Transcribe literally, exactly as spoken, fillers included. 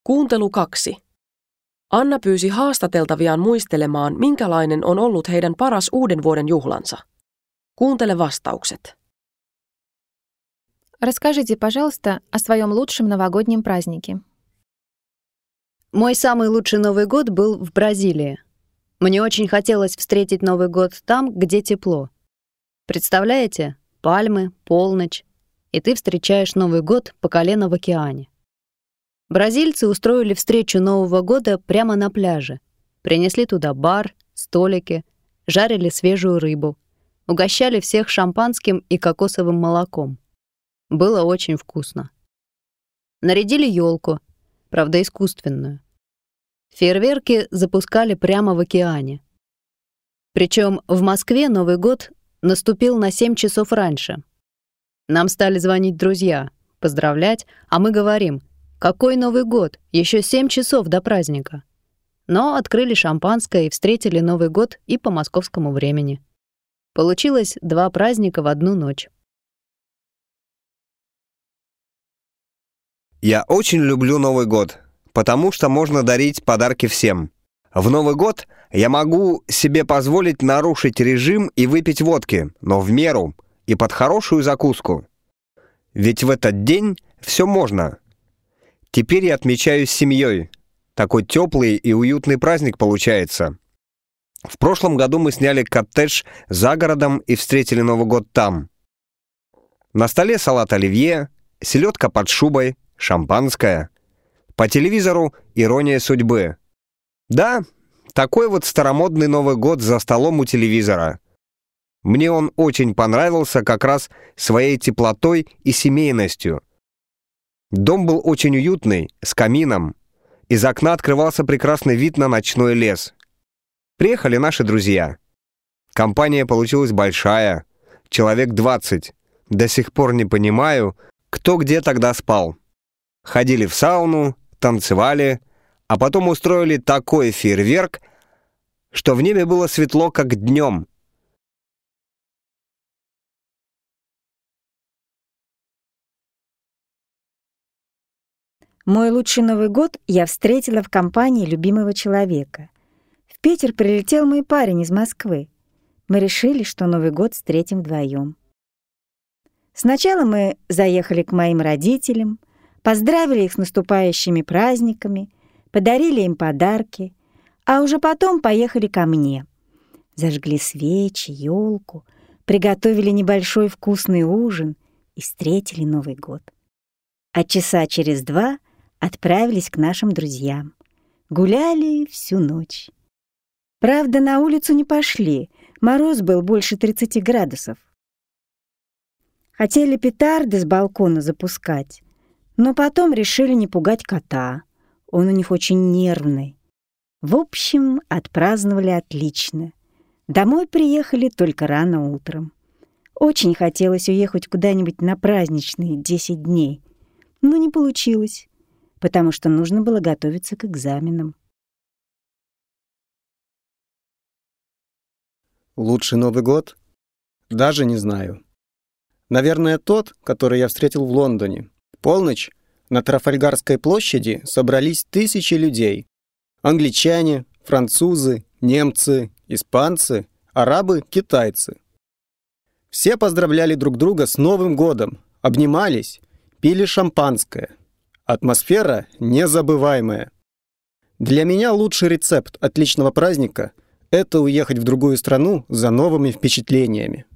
Kuuntelu kaksi. Anna pyysi haastateltaviaan muistelemaan, minkälainen on ollut heidän paras uuden vuoden juhlansa. Kuuntele vastaukset. Расскажите, пожалуйста, о своем лучшем новогоднем празднике. Мой самый лучший Новый год был в Бразилии. Мне очень хотелось встретить Новый год там, где тепло. Представляете? Пальмы, полночь, и ты встречаешь Новый год по колено в океане. Бразильцы устроили встречу Нового года прямо на пляже. Принесли туда бар, столики, жарили свежую рыбу, угощали всех шампанским и кокосовым молоком. Было очень вкусно. Нарядили елку, правда искусственную. Фейерверки запускали прямо в океане. Причем в Москве Новый год наступил на семь часов раньше. Нам стали звонить друзья, поздравлять, а мы говорим: «Какой Новый год? Еще семь часов до праздника». Но открыли шампанское и встретили Новый год и по московскому времени. Получилось два праздника в одну ночь. Я очень люблю Новый год, потому что можно дарить подарки всем. В Новый год я могу себе позволить нарушить режим и выпить водки, но в меру и под хорошую закуску. Ведь в этот день все можно. Теперь я отмечаю с семьей. Такой теплый и уютный праздник получается. В прошлом году мы сняли коттедж за городом и встретили Новый год там. На столе салат оливье, селедка под шубой, шампанское. По телевизору «Ирония судьбы». Да, такой вот старомодный Новый год за столом у телевизора. Мне он очень понравился как раз своей теплотой и семейностью. Дом был очень уютный, с камином. Из окна открывался прекрасный вид на ночной лес. Приехали наши друзья. Компания получилась большая, человек двадцать. До сих пор не понимаю, кто где тогда спал. Ходили в сауну, танцевали, а потом устроили такой фейерверк, что в небе было светло, как днем. Мой лучший Новый год я встретила в компании любимого человека. В Питер прилетел мой парень из Москвы. Мы решили, что Новый год встретим вдвоем. Сначала мы заехали к моим родителям, поздравили их с наступающими праздниками, подарили им подарки, а уже потом поехали ко мне. Зажгли свечи, елку, приготовили небольшой вкусный ужин и встретили Новый год. А часа через два отправились к нашим друзьям. Гуляли всю ночь. Правда, на улицу не пошли, мороз был больше тридцати градусов. Хотели петарды с балкона запускать, но потом решили не пугать кота. Он у них очень нервный. В общем, отпраздновали отлично. Домой приехали только рано утром. Очень хотелось уехать куда-нибудь на праздничные десять дней, но не получилось, потому что нужно было готовиться к экзаменам. Лучший Новый год? Даже не знаю. Наверное, тот, который я встретил в Лондоне. Полночь на Трафальгарской площади собрались тысячи людей. Англичане, французы, немцы, испанцы, арабы, китайцы. Все поздравляли друг друга с Новым годом, обнимались, пили шампанское. Атмосфера незабываемая. Для меня лучший рецепт отличного праздника — это уехать в другую страну за новыми впечатлениями.